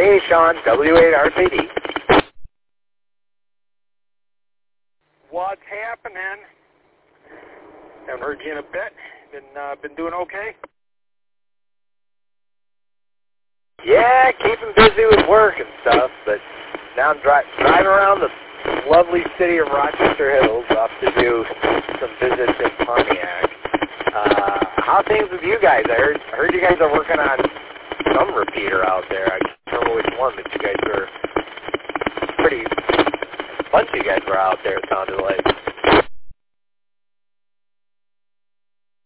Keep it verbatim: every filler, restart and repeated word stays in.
Hey, Sean, W eight R K D. What's happening? Haven't heard you in a bit. Been uh, been doing okay? Yeah, keeping busy with work and stuff, but now I'm dri- driving around the lovely city of Rochester Hills off to do some visits in Pontiac. Uh, how are things with you guys? I heard, I heard you guys are working on some repeater out there. I can't remember which one, but you guys were pretty, a bunch of you guys were out there, it sounded like.